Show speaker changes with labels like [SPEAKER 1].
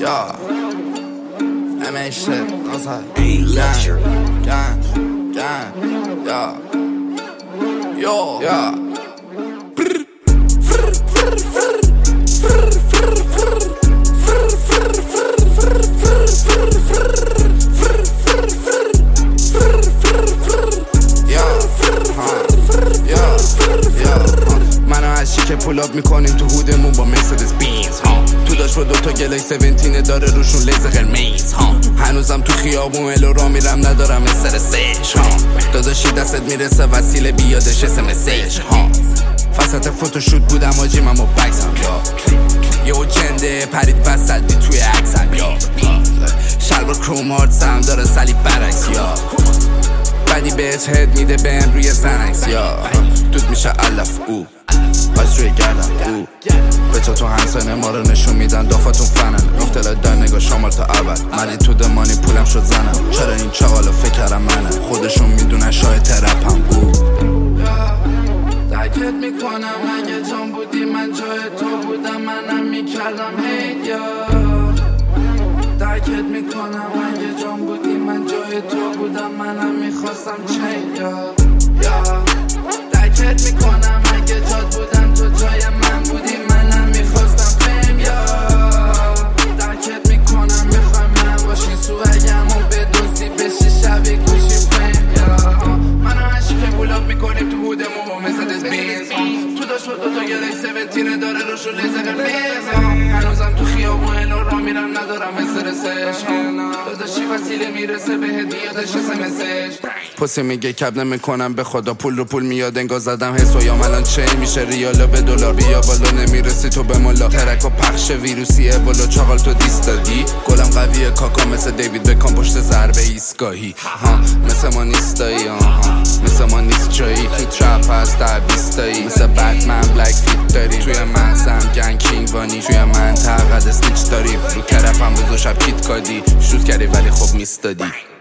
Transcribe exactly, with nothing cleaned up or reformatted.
[SPEAKER 1] Yeah, I make shit outside. Gang, gang, gang, yeah, yo, yeah. که پولاب میکنیم تو هودمون با مرسدس بینز ها. تو داشت با دوتا گلای سونتینه داره روشون لیز قرمز ها. هنوزم تو خیابون الو را میرم ندارم استرسش ها. داداشی دستت میرسه وسیله بیادش اسمسش ها. فسط فوتوشوت بودم آجی من با بکسم یا یهو جنده پرید وسطی توی عکسم یا شلوار کروم هارتسم داره صلیب برعکس یا بدی بهت هد میده بهم روی زنکس یا دود میشه علف او باز روی گردم او به تو تو همسانه ما رو نشون میدن دافتون فنن افتلات در نگاه شمار تا ابد من تو دمانی پولم شد زنم چرا این چاقالا فکرم منه خودشون میدونن شاید ترپم او
[SPEAKER 2] درکت میکنم اگه جان بودی من جای تو بودم منم میکردم هید یا درکت میکنم اگه جان بودی من جای تو بودم منم میخواستم چین یا یا درکت میکنم اگه جات بودم تو جای من بودی منم میخواستم فیم یا درکت میکنم میخوایم من باشین سوگمو به دوستی بشی شبی گوشی فیم یا منو هشی که بولاب میکنیم تو هودمو با مرسدس بینز تو داشت و دوتا گلای سونتینه داره روشو لیزه قرمز هنوزم تو خیابون الو را میرم ندارم استرسش داداشی وسیله میرسه به هدیاتش اسمسش
[SPEAKER 1] پسی میگه کب نمیکنم به خدا پول رو پول میاد انگار زدم حس و یا الان چه میشه ریالا به دلار بیا بالا نمیرسی تو به ملا ترک و پخش ویروسیه بالا چاقال تو دیست دادی گلم قویه کاکا مثل دیوید بکام پشت ضربه ایستگاهی ها مثل ما نیستایی آها مثل ما نیست جایی تو ترپ هست در بیستایی مثل بتمن بلک فیت داری توی منزم گنگ کینگ وانی توی من تقد استیچ داری رو کرپم بزو شب کیت کادی شوت کردی ولی خب میستادی